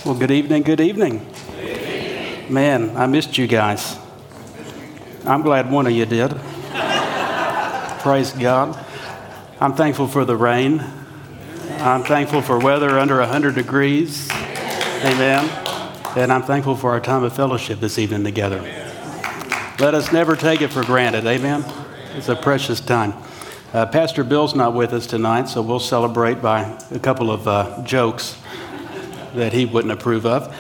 Well, good evening, good evening. Man, I missed you guys. I'm glad one of you did. Praise God. I'm thankful for the rain. I'm thankful for weather under 100 degrees. Amen. And I'm thankful for our time of fellowship this evening together. Let us never take it for granted. Amen. It's a precious time. Pastor Bill's not with us tonight, so we'll celebrate by a couple of jokes that he wouldn't approve of.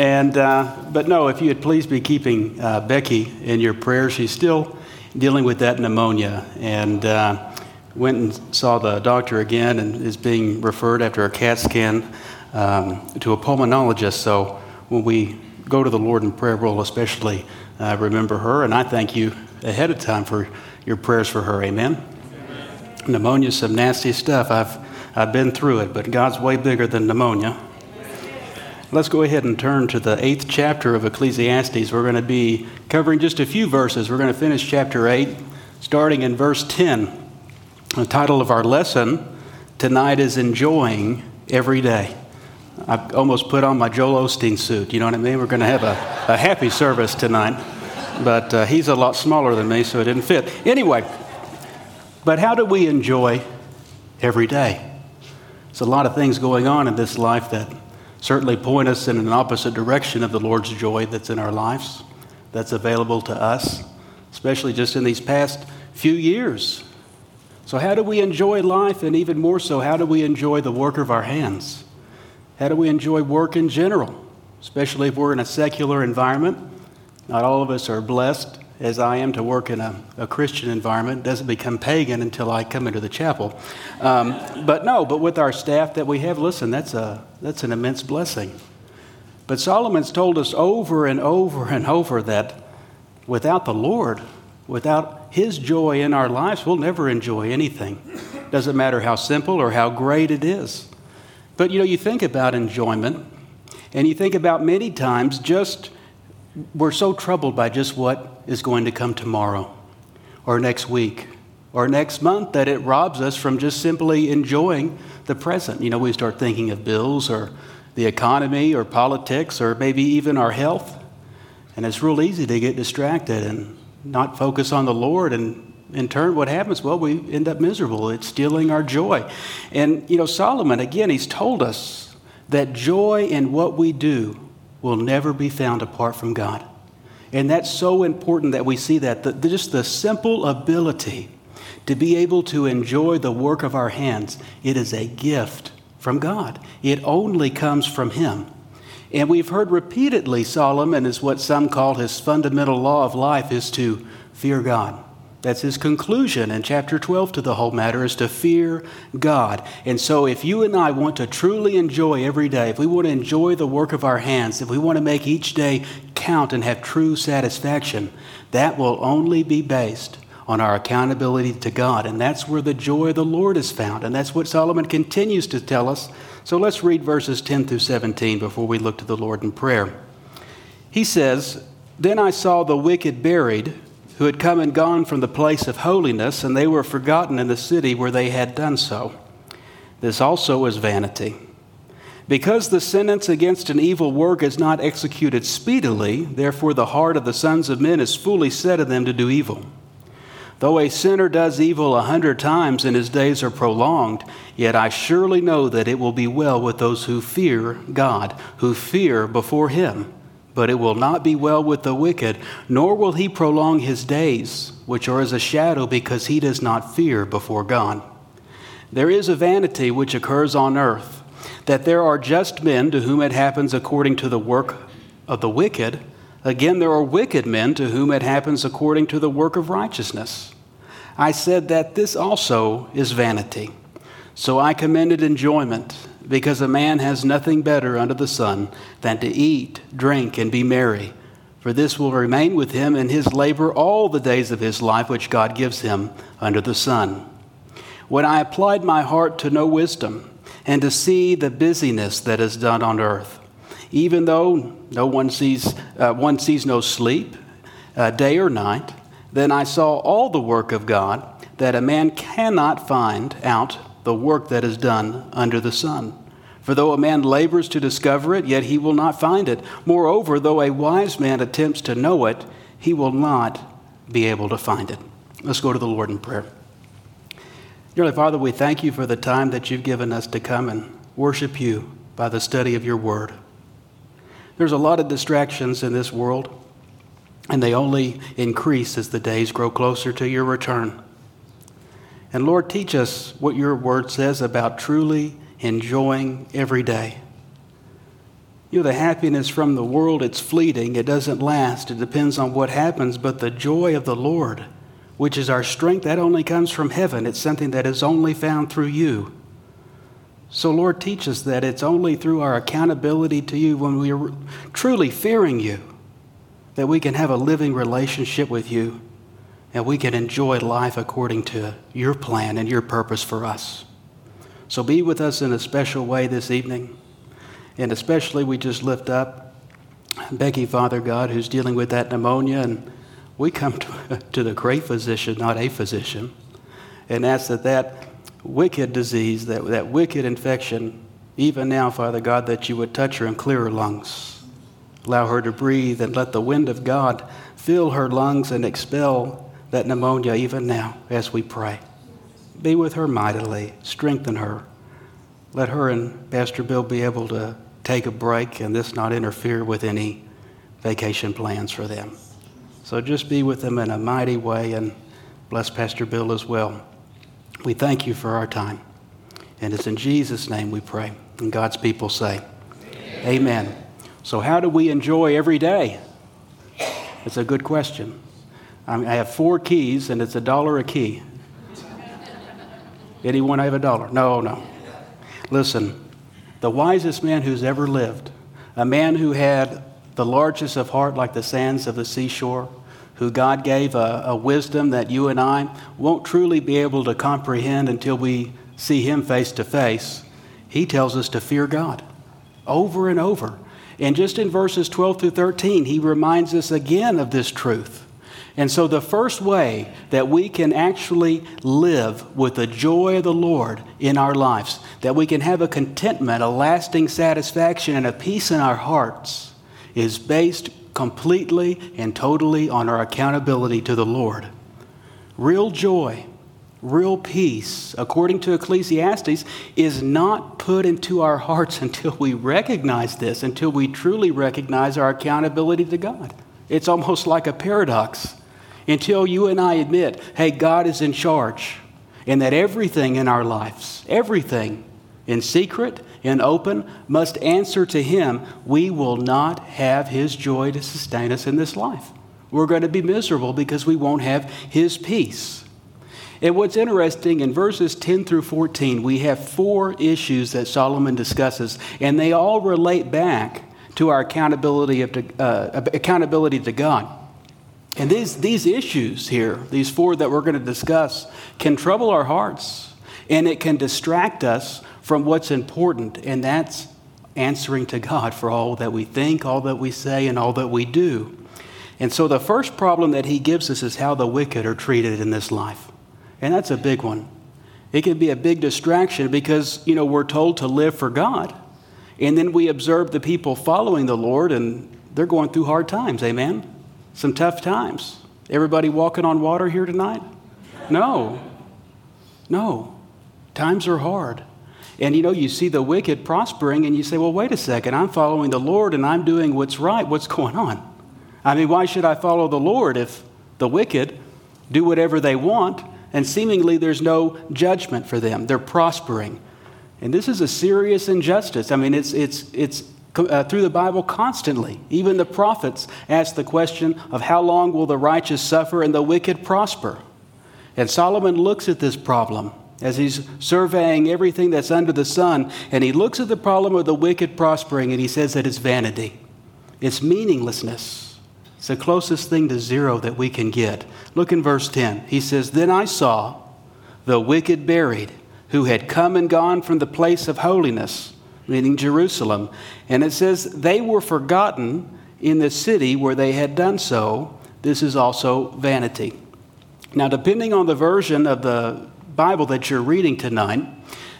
But no, if you would please be keeping Becky in your prayers. She's still dealing with that pneumonia, and went and saw the doctor again and is being referred after a CAT scan to a pulmonologist. So when we go to the Lord in prayer, we'll especially remember her, and I thank you ahead of time for your prayers for her. Amen. Pneumonia is some nasty stuff. I've been through it, but God's way bigger than pneumonia. Let's go ahead and turn to the 8th chapter of Ecclesiastes. We're going to be covering just a few verses. We're going to finish chapter 8, starting in verse 10. The title of our lesson tonight is Enjoying Every Day. I almost put on my Joel Osteen suit. You know what I mean? We're going to have a happy service tonight. But he's a lot smaller than me, so it didn't fit. Anyway, but how do we enjoy every day? There's a lot of things going on in this life that certainly point us in an opposite direction of the Lord's joy that's in our lives, that's available to us, especially just in these past few years. So how do we enjoy life, and even more so, how do we enjoy the work of our hands? How do we enjoy work in general, especially if we're in a secular environment? Not all of us are blessed, as I am, to work in a Christian environment. It doesn't become pagan until I come into the chapel. But with our staff that we have, listen, that's an immense blessing. But Solomon's told us over and over and over that without the Lord, without His joy in our lives, we'll never enjoy anything. Doesn't matter how simple or how great it is. But you think about enjoyment, and you think about many times we're so troubled by just what is going to come tomorrow or next week or next month that it robs us from just simply enjoying the present. We start thinking of bills or the economy or politics or maybe even our health. And it's real easy to get distracted and not focus on the Lord. And in turn, what happens? Well, we end up miserable. It's stealing our joy. And, Solomon, again, he's told us that joy in what we do will never be found apart from God. And that's so important that we see that. Just the simple ability to be able to enjoy the work of our hands, it is a gift from God. It only comes from Him. And we've heard repeatedly, Solomon is what some call his fundamental law of life is to fear God. That's his conclusion in chapter 12 to the whole matter, is to fear God. And so if you and I want to truly enjoy every day, if we want to enjoy the work of our hands, if we want to make each day count and have true satisfaction, that will only be based on our accountability to God. And that's where the joy of the Lord is found. And that's what Solomon continues to tell us. So let's read verses 10 through 17 before we look to the Lord in prayer. He says, "Then I saw the wicked buried, who had come and gone from the place of holiness, and they were forgotten in the city where they had done so. This also is vanity. Because the sentence against an evil work is not executed speedily, therefore the heart of the sons of men is fully set in them to do evil. Though a sinner does evil 100 times and his days are prolonged, yet I surely know that it will be well with those who fear God, who fear before Him. But it will not be well with the wicked, nor will he prolong his days, which are as a shadow, because he does not fear before God. There is a vanity which occurs on earth, that there are just men to whom it happens according to the work of the wicked. Again, there are wicked men to whom it happens according to the work of righteousness. I said that this also is vanity. So I commended enjoyment, because a man has nothing better under the sun than to eat, drink, and be merry. For this will remain with him in his labor all the days of his life which God gives him under the sun. When I applied my heart to know wisdom, and to see the busyness that is done on earth, even though one sees no sleep, day or night, then I saw all the work of God, that a man cannot find out the work that is done under the sun. For though a man labors to discover it, yet he will not find it. Moreover, though a wise man attempts to know it, he will not be able to find it. Let's go to the Lord in prayer. Dearly Father, we thank you for the time that you've given us to come and worship you by the study of your word. There's a lot of distractions in this world, and they only increase as the days grow closer to your return. And Lord, teach us what your word says about truly enjoying every day. You know, the happiness from the world, it's fleeting. It doesn't last. It depends on what happens. But the joy of the Lord, which is our strength, that only comes from heaven. It's something that is only found through you. So, Lord, teach us that it's only through our accountability to you, when we are truly fearing you, that we can have a living relationship with you and we can enjoy life according to your plan and your purpose for us. So be with us in a special way this evening. And especially we just lift up Becky, Father God, who's dealing with that pneumonia. And we come to the great physician, not a physician, and ask that wicked disease, that wicked infection, even now, Father God, that you would touch her and clear her lungs. Allow her to breathe and let the wind of God fill her lungs and expel that pneumonia even now as we pray. Be with her mightily. Strengthen her. Let her and Pastor Bill be able to take a break and this not interfere with any vacation plans for them. So just be with them in a mighty way and bless Pastor Bill as well. We thank you for our time. And it's in Jesus' name we pray. And God's people say, Amen. So how do we enjoy every day? It's a good question. I have 4 keys and it's $1 a key. Anyone have $1? No. Listen, the wisest man who's ever lived, a man who had the largest of heart like the sands of the seashore, who God gave a wisdom that you and I won't truly be able to comprehend until we see him face to face, he tells us to fear God over and over. And just in verses 12 through 13, he reminds us again of this truth. And so the first way that we can actually live with the joy of the Lord in our lives, that we can have a contentment, a lasting satisfaction, and a peace in our hearts, is based completely and totally on our accountability to the Lord. Real joy, real peace, according to Ecclesiastes, is not put into our hearts until we recognize this, until we truly recognize our accountability to God. It's almost like a paradox. Until you and I admit, hey, God is in charge, and that everything in our lives, everything in secret and open, must answer to him, we will not have his joy to sustain us in this life. We're going to be miserable because we won't have his peace. And what's interesting, in verses 10 through 14, we have 4 issues that Solomon discusses, and they all relate back to our accountability to God. And these issues here, these 4 that we're going to discuss, can trouble our hearts, and it can distract us from what's important, and that's answering to God for all that we think, all that we say, and all that we do. And so the first problem that he gives us is how the wicked are treated in this life. And that's a big one. It can be a big distraction because, we're told to live for God, and then we observe the people following the Lord, and they're going through hard times, amen? Some tough times. Everybody walking on water here tonight? No. Times are hard. And you see the wicked prospering and you say, well, wait a second, I'm following the Lord and I'm doing what's right. What's going on? I mean, why should I follow the Lord if the wicked do whatever they want and seemingly there's no judgment for them? They're prospering. And this is a serious injustice. I mean, it's through the Bible constantly. Even the prophets ask the question of how long will the righteous suffer and the wicked prosper? And Solomon looks at this problem as he's surveying everything that's under the sun, and he looks at the problem of the wicked prospering, and he says that it's vanity. It's meaninglessness. It's the closest thing to zero that we can get. Look in verse 10. He says, "Then I saw the wicked buried, who had come and gone from the place of holiness," meaning Jerusalem. And it says, "They were forgotten in the city where they had done so. This is also vanity." Now, depending on the version of the Bible that you're reading tonight,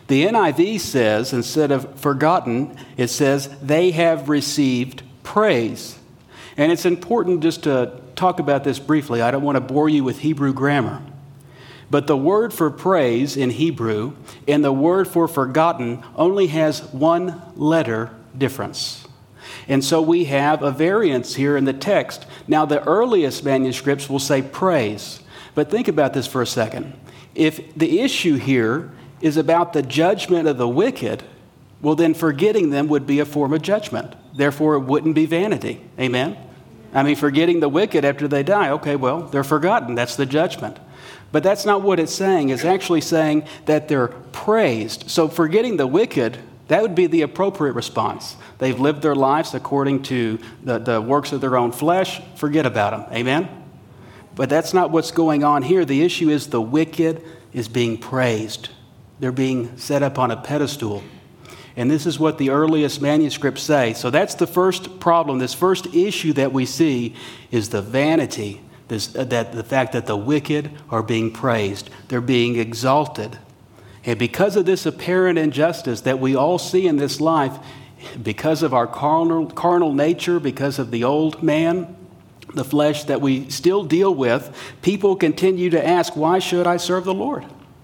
The NIV says, instead of forgotten, it says they have received praise. And it's important just to talk about this briefly. I don't want to bore you with Hebrew grammar. But the word for praise in Hebrew and the word for forgotten only has one letter difference. And so we have a variance here in the text. Now, the earliest manuscripts will say praise. But think about this for a second. If the issue here is about the judgment of the wicked, well, then forgetting them would be a form of judgment. Therefore, it wouldn't be vanity. Amen? I mean, forgetting the wicked after they die, okay, well, they're forgotten. That's the judgment. But that's not what it's saying. It's actually saying that they're praised. So forgetting the wicked, that would be the appropriate response. They've lived their lives according to the works of their own flesh. Forget about them. Amen? But that's not what's going on here. The issue is the wicked is being praised. They're being set up on a pedestal. And this is what the earliest manuscripts say. So that's the first problem. This first issue that we see is the vanity, the fact that the wicked are being praised. They're being exalted. And because of this apparent injustice that we all see in this life, because of our carnal nature, because of the old man, the flesh that we still deal with, people continue to ask, why should I serve the Lord?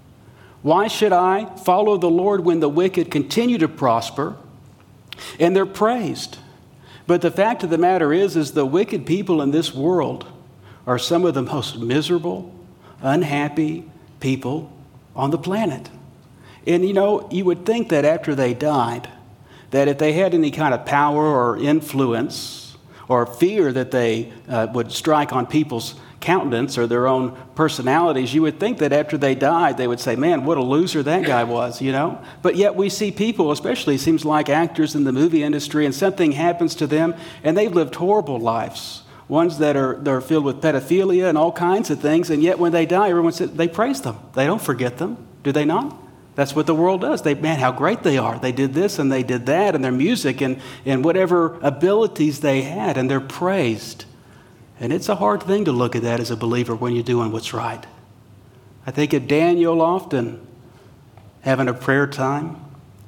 Why should I follow the Lord when the wicked continue to prosper and they're praised? But the fact of the matter is the wicked people in this world are some of the most miserable, unhappy people on the planet. And you would think that after they died, that if they had any kind of power or influence or fear that they would strike on people's countenance or their own personalities, you would think that after they died, they would say, man, what a loser that guy was, But yet we see people, especially it seems like actors in the movie industry, and something happens to them, and they've lived horrible lives. Ones that are filled with pedophilia and all kinds of things, and yet when they die, everyone says they praise them. They don't forget them, do they not? That's what the world does. Man, how great they are. They did this and they did that, and their music and whatever abilities they had, and they're praised. And it's a hard thing to look at that as a believer when you're doing what's right. I think of Daniel often having a prayer time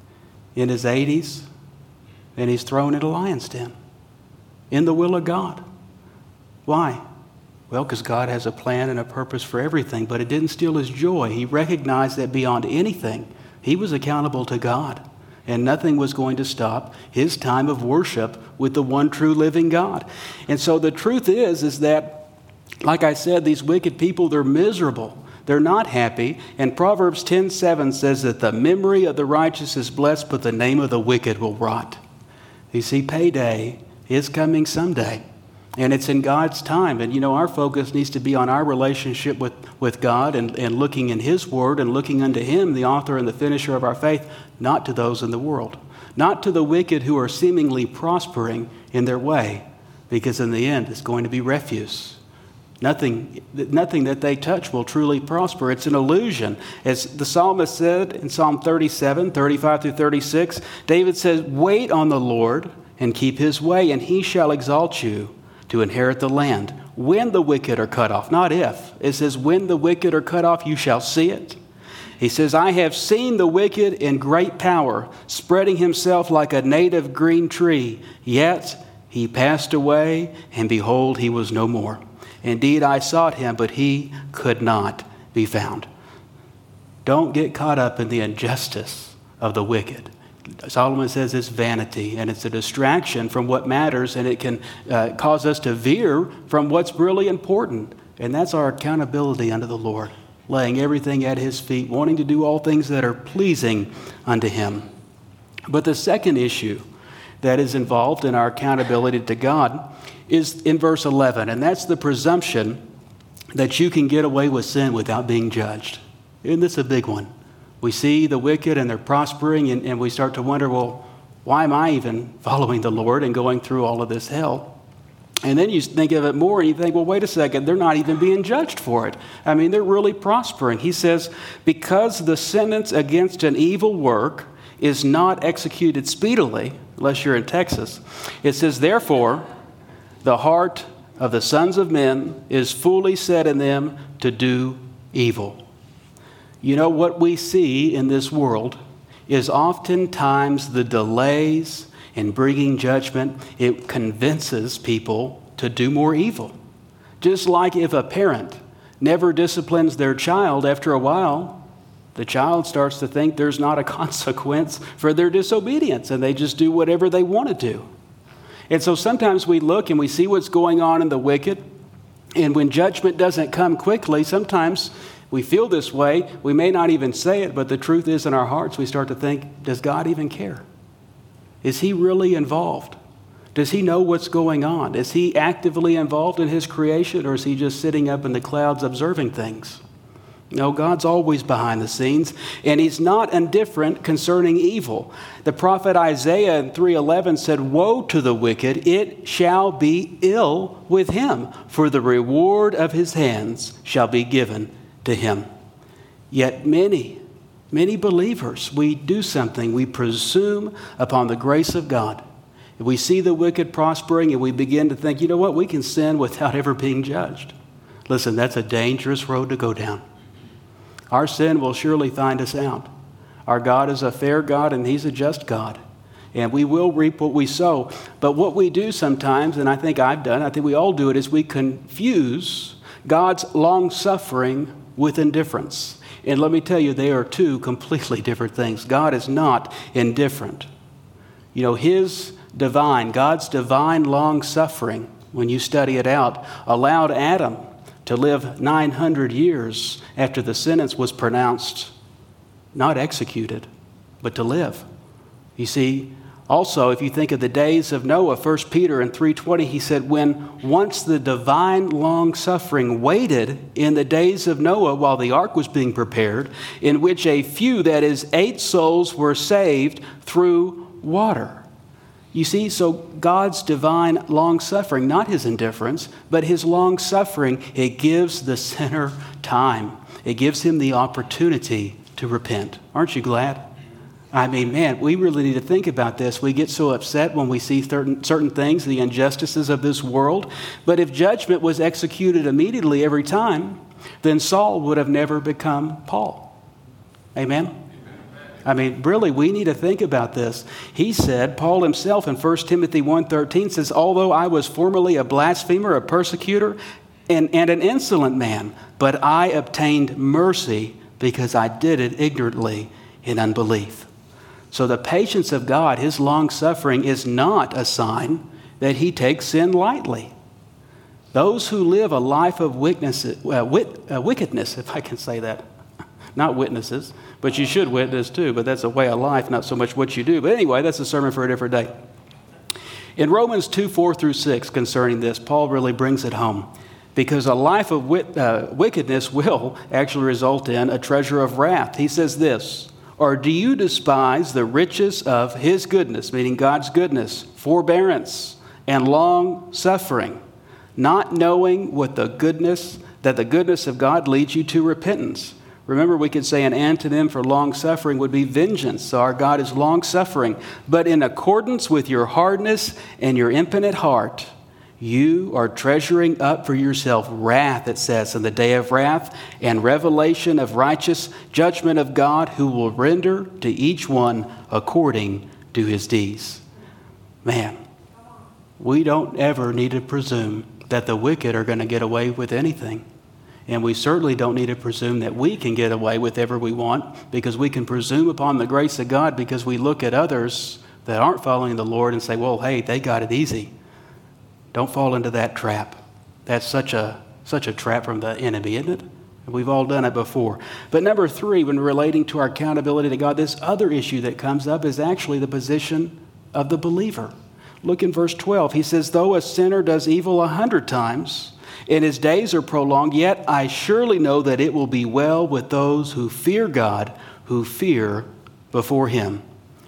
in his 80s, and he's thrown in a lion's den in the will of God. Why? Well, because God has a plan and a purpose for everything, but it didn't steal his joy. He recognized that beyond anything, he was accountable to God, and nothing was going to stop his time of worship with the one true living God. And so the truth is that, like I said, these wicked people, they're miserable. They're not happy. And Proverbs 10:7 says that the memory of the righteous is blessed, but the name of the wicked will rot. You see, payday is coming someday. And it's in God's time. And, our focus needs to be on our relationship with God and looking in his word and looking unto him, the author and the finisher of our faith, not to those in the world. Not to the wicked who are seemingly prospering in their way, because in the end it's going to be refuse. Nothing that they touch will truly prosper. It's an illusion. As the psalmist said in Psalm 37, 35 through 36, David says, wait on the Lord and keep his way, and he shall exalt you to inherit the land. When the wicked are cut off, not if. It says, when the wicked are cut off, you shall see it. He says, I have seen the wicked in great power, spreading himself like a native green tree. Yet he passed away, and behold, he was no more. Indeed, I sought him, but he could not be found. Don't get caught up in the injustice of the wicked. Solomon says it's vanity, and it's a distraction from what matters, and it can cause us to veer from what's really important. And that's our accountability unto the Lord, laying everything at his feet, wanting to do all things that are pleasing unto him. But the second issue that is involved in our accountability to God is in verse 11, and that's the presumption that you can get away with sin without being judged. Isn't this a big one? We see the wicked and they're prospering, and we start to wonder, well, why am I even following the Lord and going through all of this hell? And then you think of it more and you think, well, wait a second, they're not even being judged for it. I mean, they're really prospering. He says, because the sentence against an evil work is not executed speedily, unless you're in Texas, it says, therefore, the heart of the sons of men is fully set in them to do evil. What we see in this world is oftentimes the delays in bringing judgment. It convinces people to do more evil. Just like if a parent never disciplines their child, after a while, the child starts to think there's not a consequence for their disobedience, and they just do whatever they want to do. And so sometimes we look and we see what's going on in the wicked, and when judgment doesn't come quickly, sometimes we feel this way. We may not even say it, but the truth is in our hearts, we start to think, does God even care? Is he really involved? Does he know what's going on? Is he actively involved in his creation, or is he just sitting up in the clouds observing things? No, God's always behind the scenes, and he's not indifferent concerning evil. The prophet Isaiah in 3:11 said, "Woe to the wicked, it shall be ill with him, for the reward of his hands shall be given to him." Yet many believers, we do something. We presume upon the grace of God. We see the wicked prospering, and we begin to think, you know what, we can sin without ever being judged. Listen, that's a dangerous road to go down. Our sin will surely find us out. Our God is a fair God, and he's a just God. And we will reap what we sow. But what we do sometimes, and I think I've done, I think we all do it, is we confuse God's long-suffering with indifference. And let me tell you, they are two completely different things. God is not indifferent. You know, God's divine long-suffering, when you study it out, allowed Adam to live 900 years after the sentence was pronounced, not executed, but to live. You see, also, if you think of the days of Noah, 1 Peter in 3:20, he said, when once the divine long-suffering waited in the days of Noah while the ark was being prepared, in which a few, that is 8 souls, were saved through water. You see, so God's divine long-suffering, not his indifference, but his long-suffering, it gives the sinner time. It gives him the opportunity to repent. Aren't you glad? I mean, man, we really need to think about this. We get so upset when we see certain things, the injustices of this world. But if judgment was executed immediately every time, then Saul would have never become Paul. Amen? I mean, really, we need to think about this. He said, Paul himself in 1 Timothy 1:13 says, although I was formerly a blasphemer, a persecutor, and an insolent man, but I obtained mercy because I did it ignorantly in unbelief. So the patience of God, his long-suffering, is not a sign that he takes sin lightly. Those who live a life of wickedness, if I can say that, not witnesses, but you should witness too, but that's a way of life, not so much what you do. But anyway, that's a sermon for a different day. In Romans 2:4-6 concerning this, Paul really brings it home, because a life of wickedness will actually result in a treasure of wrath. He says this, or do you despise the riches of his goodness, meaning God's goodness, forbearance, and long suffering, not knowing that the goodness of God leads you to repentance? Remember, we could say an antonym for long-suffering would be vengeance. So our God is long-suffering. But in accordance with your hardness and your impotent heart, you are treasuring up for yourself wrath, it says, in the day of wrath and revelation of righteous judgment of God, who will render to each one according to his deeds. Man, we don't ever need to presume that the wicked are going to get away with anything. And we certainly don't need to presume that we can get away with whatever we want, because we can presume upon the grace of God because we look at others that aren't following the Lord and say, well, hey, they got it easy. Don't fall into that trap. That's such a trap from the enemy, isn't it? We've all done it before. But number 3, when relating to our accountability to God, this other issue that comes up is actually the position of the believer. Look in verse 12. He says, though a sinner does evil 100 times, and his days are prolonged, yet I surely know that it will be well with those who fear God, who fear before him.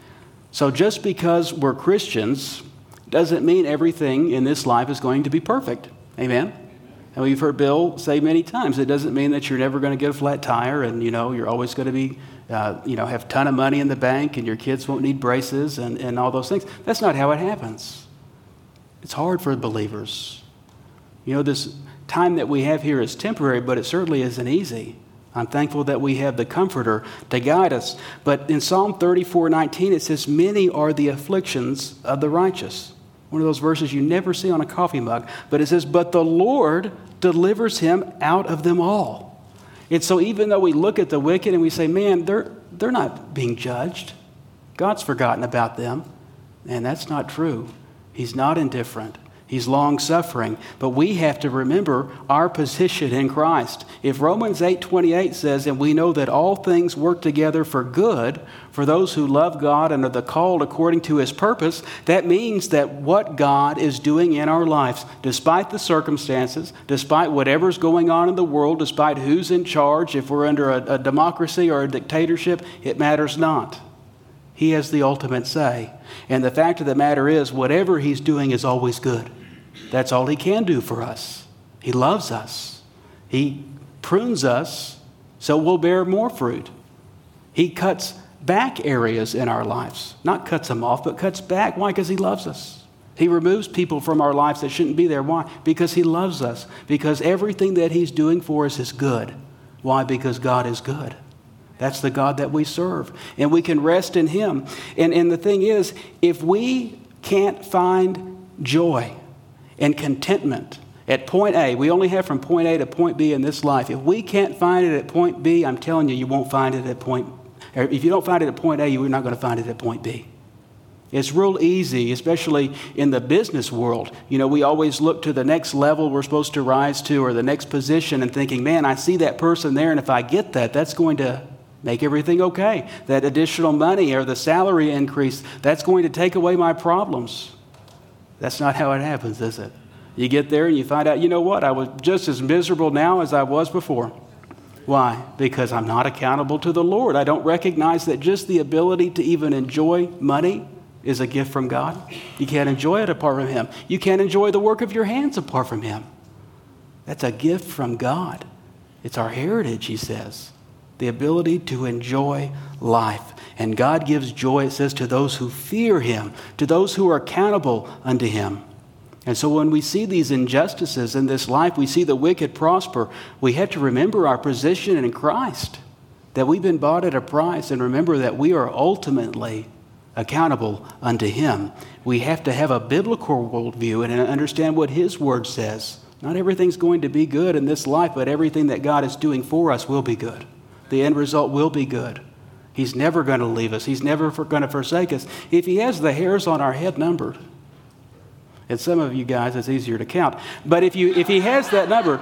So just because we're Christians doesn't mean everything in this life is going to be perfect. Amen? And we've heard Bill say many times, it doesn't mean that you're never going to get a flat tire and, you're always going to be, have a ton of money in the bank and your kids won't need braces and all those things. That's not how it happens. It's hard for believers. This time that we have here is temporary, but it certainly isn't easy. I'm thankful that we have the Comforter to guide us. But in Psalm 34:19, it says, many are the afflictions of the righteous. One of those verses you never see on a coffee mug. But it says, but the Lord delivers him out of them all. And so even though we look at the wicked and we say, man, they're not being judged. God's forgotten about them. And that's not true. He's not indifferent. He's long-suffering. But we have to remember our position in Christ. If Romans 8:28 says, and we know that all things work together for good for those who love God and are the called according to his purpose, that means that what God is doing in our lives, despite the circumstances, despite whatever's going on in the world, despite who's in charge, if we're under a democracy or a dictatorship, it matters not. He has the ultimate say. And the fact of the matter is, whatever he's doing is always good. That's all he can do for us. He loves us. He prunes us so we'll bear more fruit. He cuts back areas in our lives. Not cuts them off, but cuts back. Why? Because he loves us. He removes people from our lives that shouldn't be there. Why? Because he loves us. Because everything that he's doing for us is good. Why? Because God is good. That's the God that we serve. And we can rest in him. And the thing is, if we can't find joy and contentment at point A, we only have from point A to point B in this life. If we can't find it at point B, I'm telling you, you won't find it at point, or if you don't find it at point A, you're not going to find it at point B. It's real easy, especially in the business world. You know, we always look to the next level we're supposed to rise to or the next position and thinking, man, I see that person there, and if I get that, that's going to make everything okay. That additional money or the salary increase, that's going to take away my problems. That's not how it happens, is it? You get there and you find out, you know what? I was just as miserable now as I was before. Why? Because I'm not accountable to the Lord. I don't recognize that just the ability to even enjoy money is a gift from God. You can't enjoy it apart from him. You can't enjoy the work of your hands apart from him. That's a gift from God. It's our heritage, he says. The ability to enjoy life. And God gives joy, it says, to those who fear him, to those who are accountable unto him. And so when we see these injustices in this life, we see the wicked prosper, we have to remember our position in Christ, that we've been bought at a price, and remember that we are ultimately accountable unto him. We have to have a biblical worldview and understand what his word says. Not everything's going to be good in this life, but everything that God is doing for us will be good. The end result will be good. He's never going to leave us. He's never going to forsake us. If he has the hairs on our head numbered, and some of you guys, it's easier to count, but if he has that number,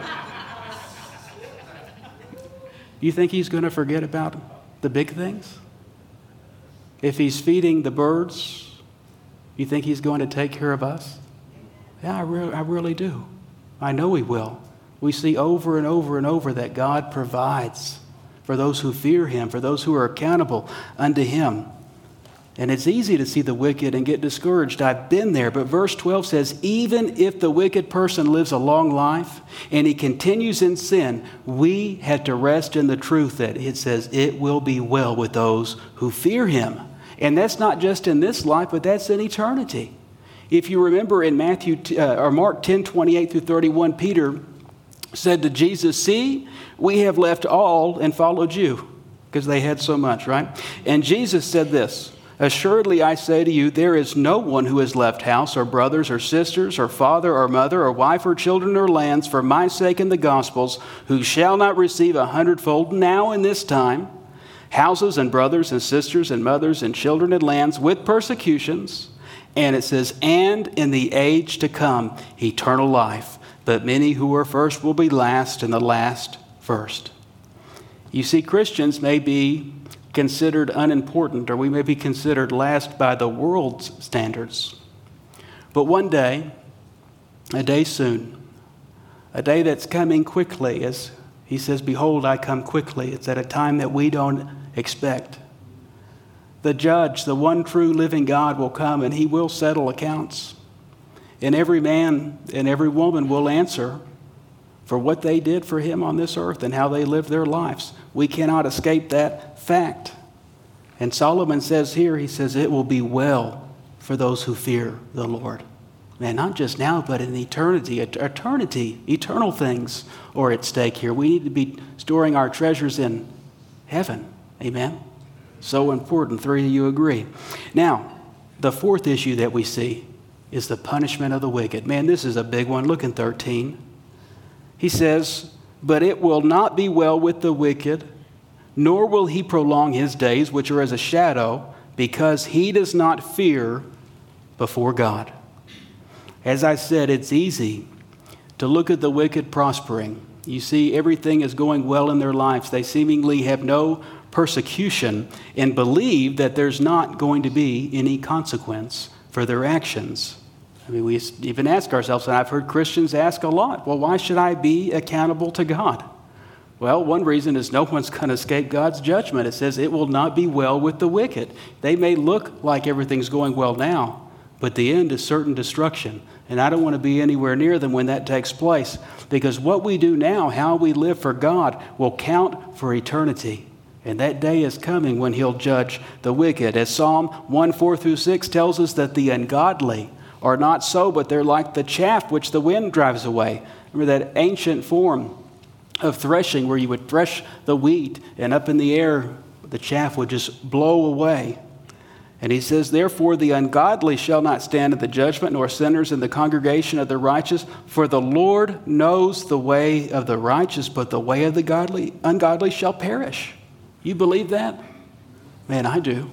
you think he's going to forget about the big things? If he's feeding the birds, you think he's going to take care of us? Yeah, I really do. I know he will. We see over and over and over that God provides for those who fear him, for those who are accountable unto him. And it's easy to see the wicked and get discouraged. I've been there. But verse 12 says, even if the wicked person lives a long life and he continues in sin, we have to rest in the truth that it says it will be well with those who fear him. And that's not just in this life, but that's in eternity. If you remember in Mark 10:28 through 31, Peter said to Jesus, see, we have left all and followed you, because they had so much, right? And Jesus said this, assuredly I say to you, there is no one who has left house or brothers or sisters or father or mother or wife or children or lands for my sake in the Gospels, who shall not receive 100-fold now in this time, houses and brothers and sisters and mothers and children and lands with persecutions. And it says, and in the age to come, eternal life. But many who are first will be last, and the last first. You see, Christians may be considered unimportant, or we may be considered last by the world's standards. But one day, a day soon, a day that's coming quickly, as he says, behold, I come quickly. It's at a time that we don't expect. The judge, the one true living God, will come, and he will settle accounts. And every man and every woman will answer for what they did for him on this earth and how they lived their lives. We cannot escape that fact. And Solomon says here, he says, it will be well for those who fear the Lord. Man, not just now, but in eternity. Eternal things are at stake here. We need to be storing our treasures in heaven. Amen? So important. 3 of you agree. Now, the fourth issue that we see is the punishment of the wicked. Man, this is a big one. Look in 13. He says, "But it will not be well with the wicked, nor will he prolong his days, which are as a shadow, because he does not fear before God." As I said, it's easy to look at the wicked prospering. You see, everything is going well in their lives. They seemingly have no persecution and believe that there's not going to be any consequence for their actions. I mean, we even ask ourselves, and I've heard Christians ask a lot, well, why should I be accountable to God? Well, one reason is no one's going to escape God's judgment. It says it will not be well with the wicked. They may look like everything's going well now, but the end is certain destruction. And I don't want to be anywhere near them when that takes place, because what we do now, how we live for God, will count for eternity. And that day is coming when he'll judge the wicked. As Psalm 1:4-6 tells us that the ungodly are not so, but they're like the chaff which the wind drives away. Remember that ancient form of threshing where you would thresh the wheat and up in the air the chaff would just blow away. And he says, "Therefore the ungodly shall not stand at the judgment, nor sinners in the congregation of the righteous. For the Lord knows the way of the righteous, but the way of the ungodly shall perish." You believe that? Man, I do.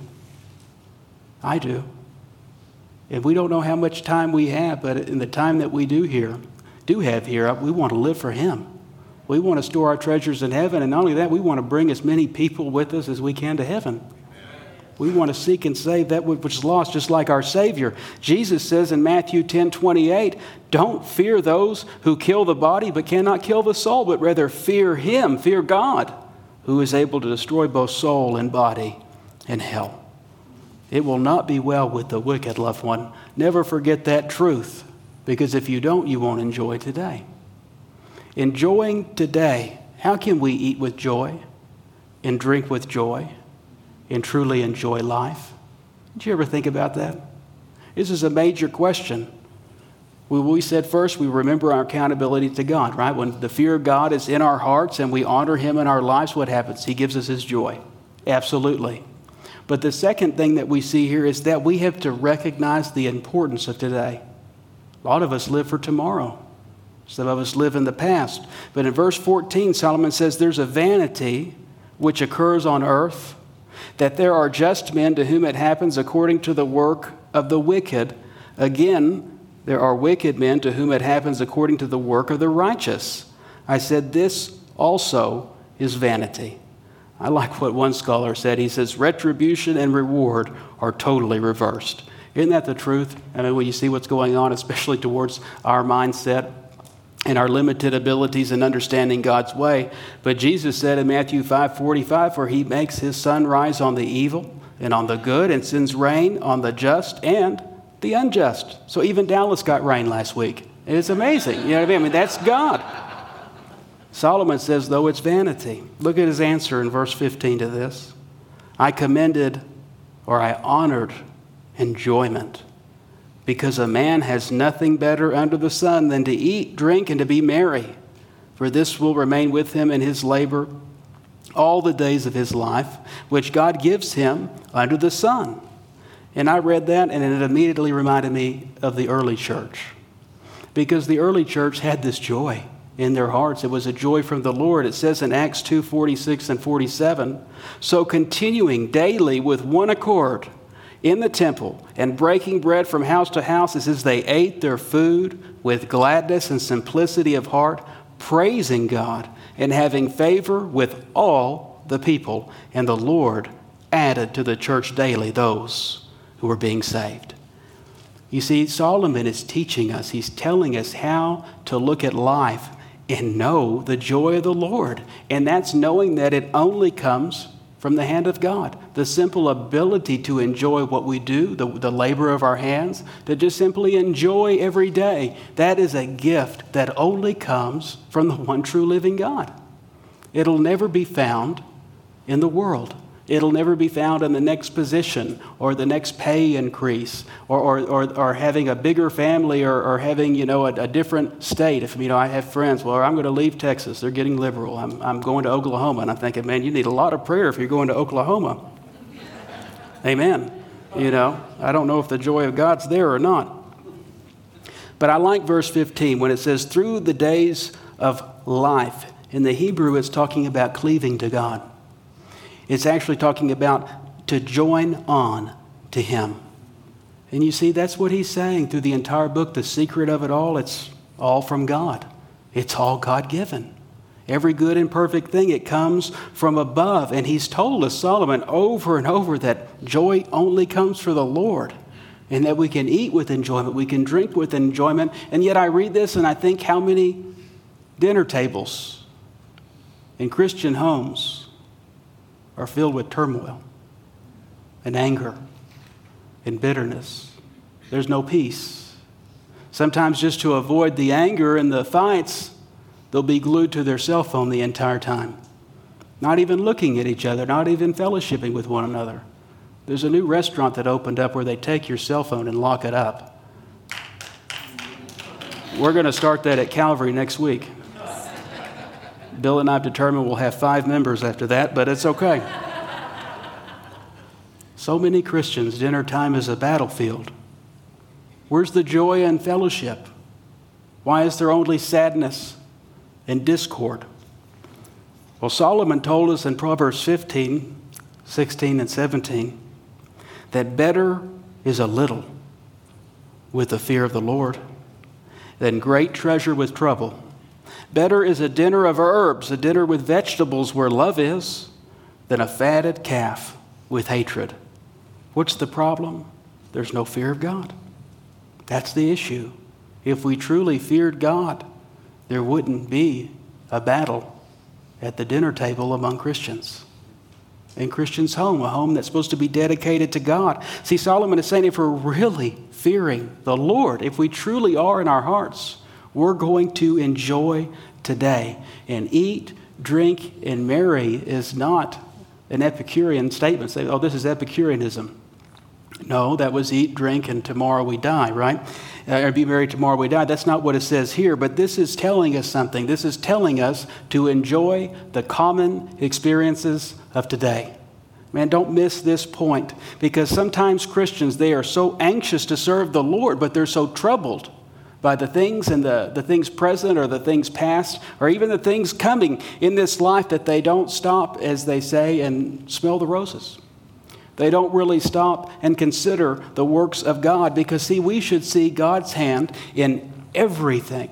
I do. And we don't know how much time we have, but in the time that we do have here, we want to live for him. We want to store our treasures in heaven, and not only that, we want to bring as many people with us as we can to heaven. We want to seek and save that which is lost, just like our Savior. Jesus says in Matthew 10:28, "Don't fear those who kill the body but cannot kill the soul, but rather fear him, fear God, who is able to destroy both soul and body in hell." It will not be well with the wicked, loved one. Never forget that truth, because if you don't, you won't enjoy today. Enjoying today, how can we eat with joy and drink with joy and truly enjoy life? Did you ever think about that? This is a major question. We said first, we remember our accountability to God, right? When the fear of God is in our hearts and we honor him in our lives, what happens? He gives us his joy. Absolutely. But the second thing that we see here is that we have to recognize the importance of today. A lot of us live for tomorrow. Some of us live in the past. But in verse 14, Solomon says, "There's a vanity which occurs on earth, that there are just men to whom it happens according to the work of the wicked. Again, there are wicked men to whom it happens according to the work of the righteous. I said, this also is vanity." I like what one scholar said. He says, retribution and reward are totally reversed. Isn't that the truth? I mean, when you see what's going on, especially towards our mindset and our limited abilities in understanding God's way. But Jesus said in Matthew 5:45, "For he makes his sun rise on the evil and on the good, and sends rain on the just and the unjust." So even Dallas got rain last week. It's amazing. You know what I mean? That's God. Solomon says, though, it's vanity. Look at his answer in verse 15 to this. "I honored enjoyment, because a man has nothing better under the sun than to eat, drink, and to be merry. For this will remain with him in his labor all the days of his life, which God gives him under the sun." And I read that, and it immediately reminded me of the early church. Because the early church had this joy in their hearts. It was a joy from the Lord. It says in Acts 2:46 and 47, "So continuing daily with one accord in the temple and breaking bread from house to house, it says they ate their food with gladness and simplicity of heart, praising God and having favor with all the people. And the Lord added to the church daily those who were being saved." You see, Solomon is teaching us. He's telling us how to look at life and know the joy of the Lord. And that's knowing that it only comes from the hand of God. The simple ability to enjoy what we do, the labor of our hands, to just simply enjoy every day, that is a gift that only comes from the one true living God. It'll never be found in the world. It'll never be found in the next position or the next pay increase or having a bigger family or having, a different state. If, I have friends, well, I'm going to leave Texas. They're getting liberal. I'm going to Oklahoma. And I'm thinking, man, you need a lot of prayer if you're going to Oklahoma. Amen. I don't know if the joy of God's there or not. But I like verse 15 when it says, through the days of life. In the Hebrew, it's talking about cleaving to God. It's actually talking about to join on to Him. And you see, that's what he's saying through the entire book. The secret of it all, it's all from God. It's all God-given. Every good and perfect thing, it comes from above. And he's told us, Solomon, over and over that joy only comes from the Lord. And that we can eat with enjoyment, we can drink with enjoyment. And yet I read this and I think how many dinner tables in Christian homes are filled with turmoil and anger and bitterness. There's no peace. Sometimes just to avoid the anger and the fights, they'll be glued to their cell phone the entire time. Not even looking at each other, not even fellowshipping with one another. There's a new restaurant that opened up where they take your cell phone and lock it up. We're going to start that at Calvary next week. Bill and I have determined we'll have 5 members after that, but it's okay. So many Christians, dinner time is a battlefield. Where's the joy and fellowship? Why is there only sadness and discord? Well, Solomon told us in Proverbs 15, 16, and 17 that better is a little with the fear of the Lord than great treasure with trouble. Better is a dinner of herbs, a dinner with vegetables where love is, than a fatted calf with hatred. What's the problem? There's no fear of God. That's the issue. If we truly feared God, there wouldn't be a battle at the dinner table among Christians. In Christians' home, a home that's supposed to be dedicated to God. See, Solomon is saying if we're really fearing the Lord, if we truly are in our hearts, we're going to enjoy today. And eat, drink, and marry is not an Epicurean statement. Say, oh, this is Epicureanism. No, that was eat, drink, and tomorrow we die, right? Or be married, tomorrow we die. That's not what it says here, but this is telling us something. This is telling us to enjoy the common experiences of today. Man, don't miss this point, because sometimes Christians, they are so anxious to serve the Lord, but they're so troubled by the things and the things present or the things past or even the things coming in this life that they don't stop, as they say, and smell the roses. They don't really stop and consider the works of God because, see, we should see God's hand in everything,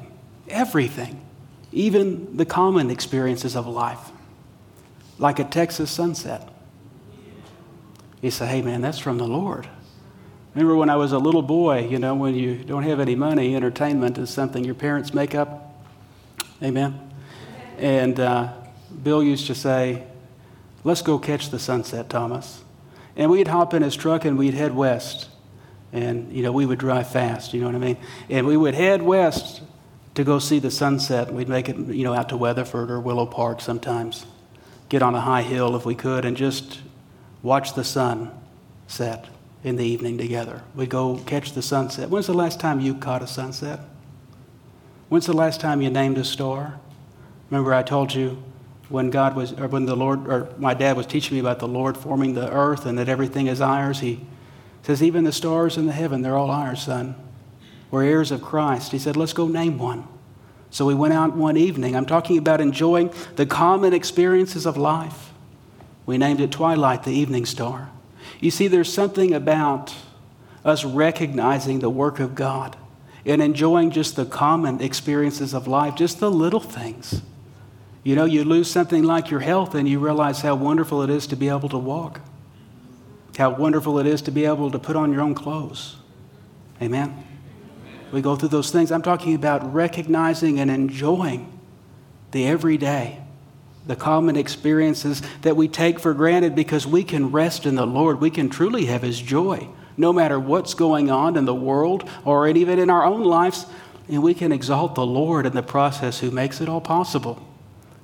even the common experiences of life, like a Texas sunset. You say, hey, man, that's from the Lord. Remember when I was a little boy, when you don't have any money, entertainment is something your parents make up. Amen? And Bill used to say, let's go catch the sunset, Thomas. And we'd hop in his truck and we'd head west. And, we would drive fast, you know what I mean? And we would head west to go see the sunset. We'd make it, out to Weatherford or Willow Park sometimes. Get on a high hill if we could and just watch the sun set in the evening together. We'd go catch the sunset. When's the last time you caught a sunset? When's the last time you named a star? Remember I told you when my dad was teaching me about the Lord forming the earth and that everything is ours. He says, even the stars in the heaven, they're all ours, son. We're heirs of Christ. He said, let's go name one. So we went out one evening. I'm talking about enjoying the common experiences of life. We named it Twilight, the evening star. You see, there's something about us recognizing the work of God and enjoying just the common experiences of life, just the little things. You lose something like your health and you realize how wonderful it is to be able to walk, how wonderful it is to be able to put on your own clothes. Amen? We go through those things. I'm talking about recognizing and enjoying the everyday, the common experiences that we take for granted because we can rest in the Lord. We can truly have His joy no matter what's going on in the world or even in our own lives. And we can exalt the Lord in the process who makes it all possible.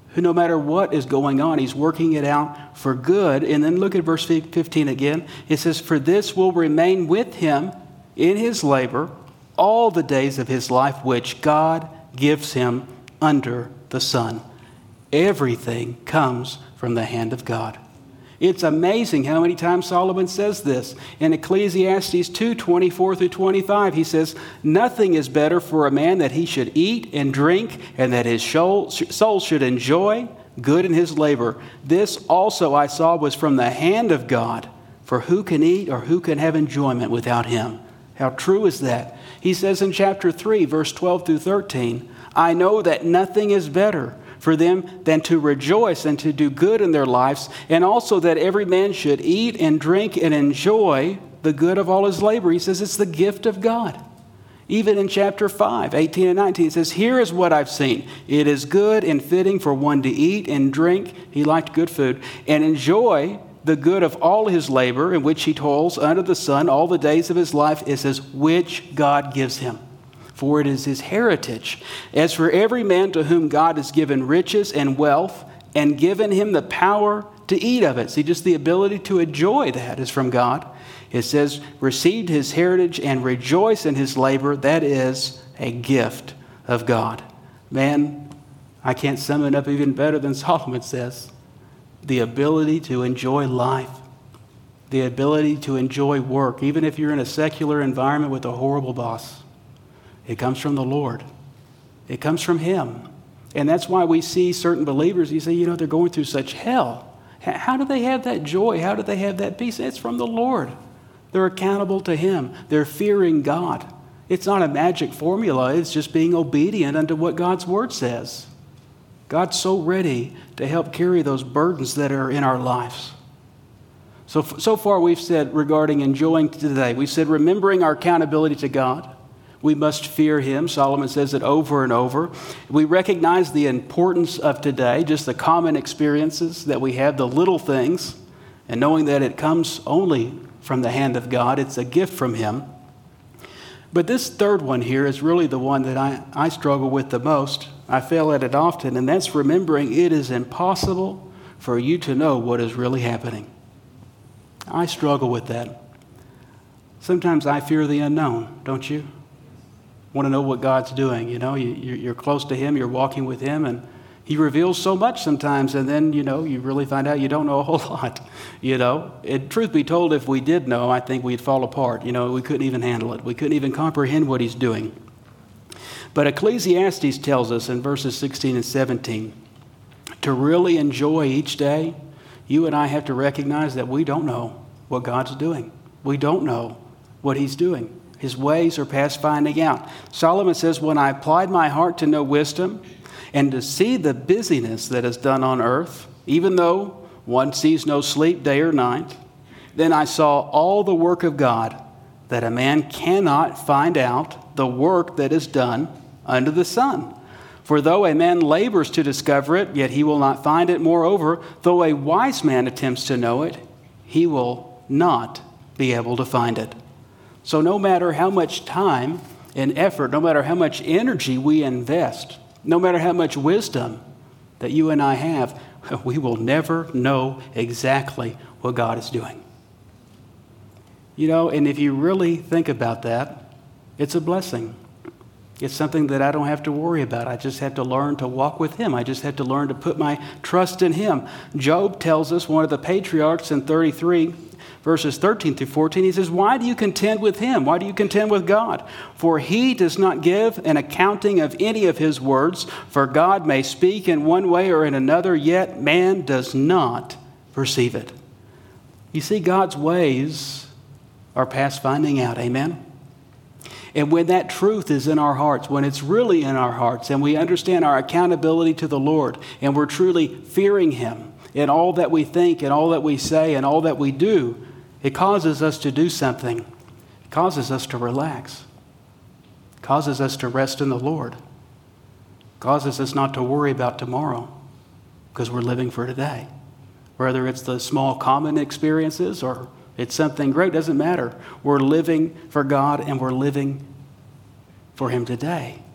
who no matter what is going on, he's working it out for good. And then look at verse 15 again. It says, for this will remain with him in his labor all the days of his life, which God gives him under the sun. Everything comes from the hand of God. It's amazing how many times Solomon says this. In Ecclesiastes 2:24-25, he says, nothing is better for a man that he should eat and drink, and that his soul should enjoy good in his labor. This also I saw was from the hand of God. For who can eat or who can have enjoyment without him? How true is that? He says in chapter 3, verse 12-13, I know that nothing is better for them than to rejoice and to do good in their lives, and also that every man should eat and drink and enjoy the good of all his labor. He says it's the gift of God. Even in chapter 5, 18 and 19, it says, here is what I've seen. It is good and fitting for one to eat and drink. He liked good food. And enjoy the good of all his labor in which he toils under the sun all the days of his life. It says, which God gives him. For it is his heritage. As for every man to whom God has given riches and wealth and given him the power to eat of it. See, just the ability to enjoy that is from God. It says, received his heritage and rejoice in his labor. That is a gift of God. Man, I can't sum it up even better than Solomon says. The ability to enjoy life. The ability to enjoy work, even if you're in a secular environment with a horrible boss. It comes from the Lord. It comes from him. And that's why we see certain believers, you say, they're going through such hell. How do they have that joy? How do they have that peace? It's from the Lord. They're accountable to him. They're fearing God. It's not a magic formula. It's just being obedient unto what God's word says. God's so ready to help carry those burdens that are in our lives. So far we've said regarding enjoying today, we've said remembering our accountability to God. We must fear him. Solomon says it over and over. We recognize the importance of today, just the common experiences that we have, the little things, and knowing that it comes only from the hand of God. It's a gift from him. But this third one here is really the one that I struggle with the most. I fail at it often, and that's remembering it is impossible for you to know what is really happening. I struggle with that. Sometimes I fear the unknown, don't you? Want to know what God's doing. You're close to him, you're walking with him, and he reveals so much sometimes, and then, you really find out you don't know a whole lot. And truth be told, if we did know, I think we'd fall apart. We couldn't even handle it. We couldn't even comprehend what he's doing. But Ecclesiastes tells us in verses 16 and 17, to really enjoy each day, you and I have to recognize that we don't know what God's doing. We don't know what he's doing. His ways are past finding out. Solomon says, when I applied my heart to know wisdom and to see the busyness that is done on earth, even though one sees no sleep day or night, then I saw all the work of God, that a man cannot find out the work that is done under the sun. For though a man labors to discover it, yet he will not find it. Moreover, though a wise man attempts to know it, he will not be able to find it. So no matter how much time and effort, no matter how much energy we invest, no matter how much wisdom that you and I have, we will never know exactly what God is doing. And if you really think about that, it's a blessing. It's something that I don't have to worry about. I just have to learn to walk with him. I just have to learn to put my trust in him. Job tells us, one of the patriarchs in 33, verses 13-14, he says, why do you contend with him? Why do you contend with God? For he does not give an accounting of any of his words. For God may speak in one way or in another, yet man does not perceive it. You see, God's ways are past finding out. Amen? And when that truth is in our hearts, when it's really in our hearts, and we understand our accountability to the Lord, and we're truly fearing him in all that we think and all that we say and all that we do, it causes us to do something. It causes us to relax. It causes us to rest in the Lord. It causes us not to worry about tomorrow because we're living for today. Whether it's the small common experiences or it's something great, doesn't matter. We're living for God and we're living for him today.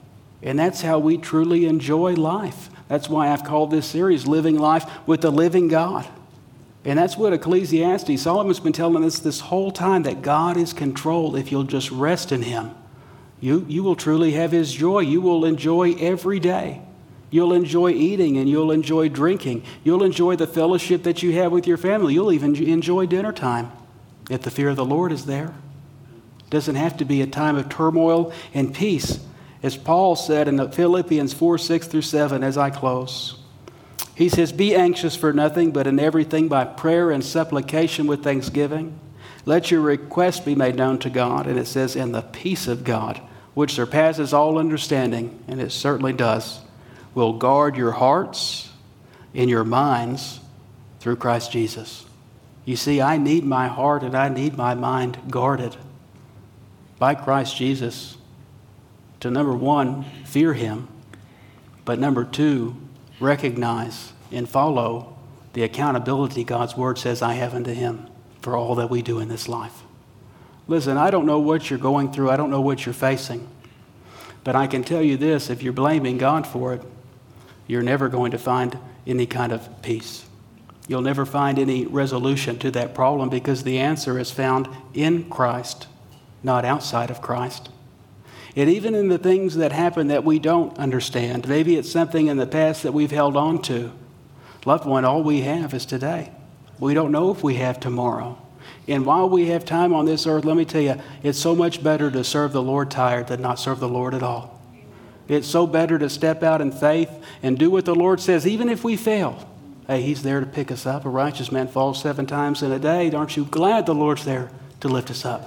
And that's how we truly enjoy life. That's why I've called this series Living Life with the Living God. And that's what Ecclesiastes, Solomon's been telling us this whole time, that God is controlled if you'll just rest in Him. You will truly have His joy. You will enjoy every day. You'll enjoy eating and you'll enjoy drinking. You'll enjoy the fellowship that you have with your family. You'll even enjoy dinner time if the fear of the Lord is there. It doesn't have to be a time of turmoil and peace. As Paul said in Philippians 4:6-7, as I close, he says, "Be anxious for nothing, but in everything by prayer and supplication with thanksgiving. Let your requests be made known to God." And it says, "And the peace of God, which surpasses all understanding," and it certainly does, "will guard your hearts and your minds through Christ Jesus." You see, I need my heart and I need my mind guarded by Christ Jesus to, number one, fear Him, but number two, recognize and follow the accountability God's Word says I have unto Him for all that we do in this life. Listen, I don't know what you're going through. I don't know what you're facing. But I can tell you this, if you're blaming God for it, you're never going to find any kind of peace. You'll never find any resolution to that problem, because the answer is found in Christ, not outside of Christ. And even in the things that happen that we don't understand, maybe it's something in the past that we've held on to. Loved one, all we have is today. We don't know if we have tomorrow. And while we have time on this earth, let me tell you, it's so much better to serve the Lord tired than not serve the Lord at all. It's so better to step out in faith and do what the Lord says, even if we fail. Hey, He's there to pick us up. A righteous man falls 7 times in a day. Aren't you glad the Lord's there to lift us up?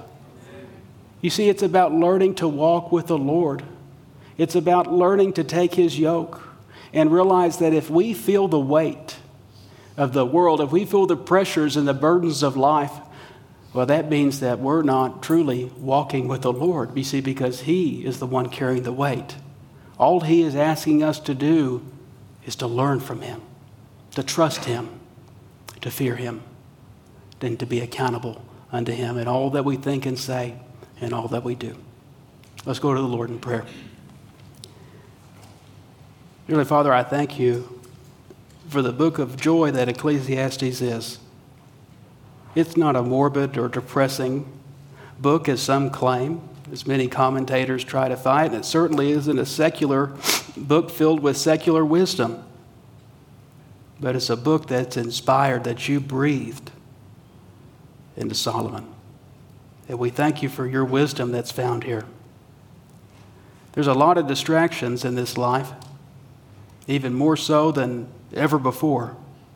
You see, it's about learning to walk with the Lord. It's about learning to take His yoke and realize that if we feel the weight of the world, if we feel the pressures and the burdens of life, well, that means that we're not truly walking with the Lord. You see, because He is the one carrying the weight. All He is asking us to do is to learn from Him, to trust Him, to fear Him, and to be accountable unto Him in all that we think and say and all that we do. Let's go to the Lord in prayer. Dearly Father, I thank You for the book of joy that Ecclesiastes is. It's not a morbid or depressing book, as some claim, as many commentators try to fight. And it certainly isn't a secular book filled with secular wisdom. But it's a book that's inspired, that You breathed into Solomon. And we thank You for Your wisdom that's found here. There's a lot of distractions in this life, even more so than ever before.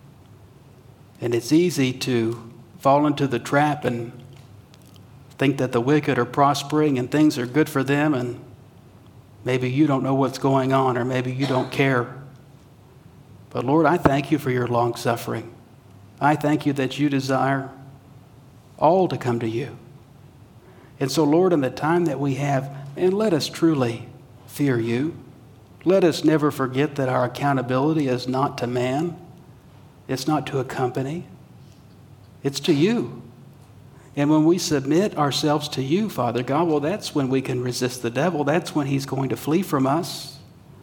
And it's easy to fall into the trap and think that the wicked are prospering and things are good for them, and maybe you don't know what's going on, or maybe you don't care. But Lord, I thank You for Your long suffering. I thank You that You desire all to come to You. And so, Lord, in the time that we have, and let us truly fear You. Let us never forget that our accountability is not to man. It's not to a company. It's to You. And when we submit ourselves to You, Father God, well, that's when we can resist the devil. That's when he's going to flee from us.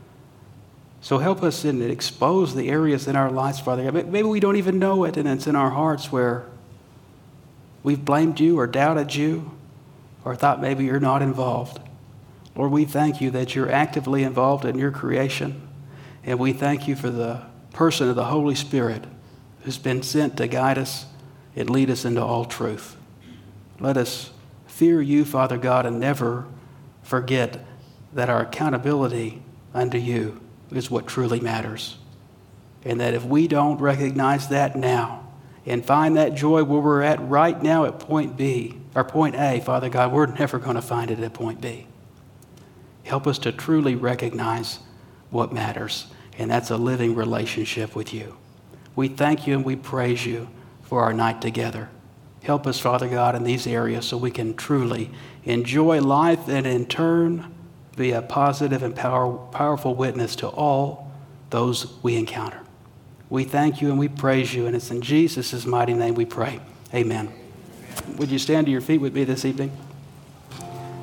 So help us and expose the areas in our lives, Father God. Maybe we don't even know it, and it's in our hearts where we've blamed You or doubted You, or thought maybe You're not involved. Lord, we thank You that You're actively involved in Your creation. And we thank You for the person of the Holy Spirit who's been sent to guide us and lead us into all truth. Let us fear You, Father God, and never forget that our accountability unto You is what truly matters. And that if we don't recognize that now and find that joy where we're at right now at point B, or point A, Father God, we're never going to find it at point B. Help us to truly recognize what matters, and that's a living relationship with You. We thank You and we praise You for our night together. Help us, Father God, in these areas so we can truly enjoy life and in turn be a positive and powerful witness to all those we encounter. We thank You and we praise You, and it's in Jesus' mighty name we pray. Amen. Would you stand to your feet with me this evening?